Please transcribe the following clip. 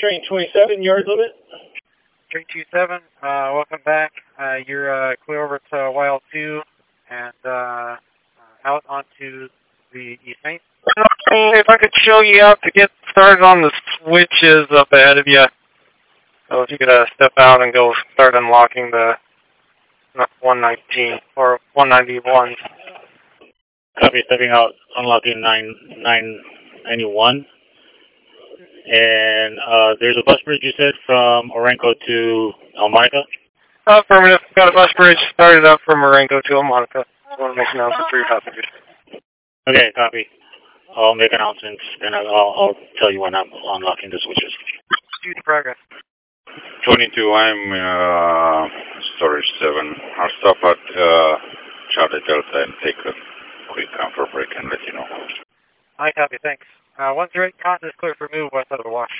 Train 27, yard limit. Train 27, welcome back. You're clear over to Wild 2 and out onto the East Main. If I could show you out to get started on the switches up ahead of you. So if you could step out and go start unlocking the 119 or 191. Copy, stepping out, unlocking 991. And there's a bus bridge, you said, from Orenco to El Monica? Affirmative. Got a bus bridge started up from Orenco to El Monica. I want to make an announcement for your passengers. Okay, copy. I'll make announcements, and I'll tell you when I'm unlocking the switches. Due to progress. 22, I'm storage 7. I'll stop at Charlie Delta and take a quick comfort break and let you know. I copy, thanks. 138 Continent is clear for move west out of the wash.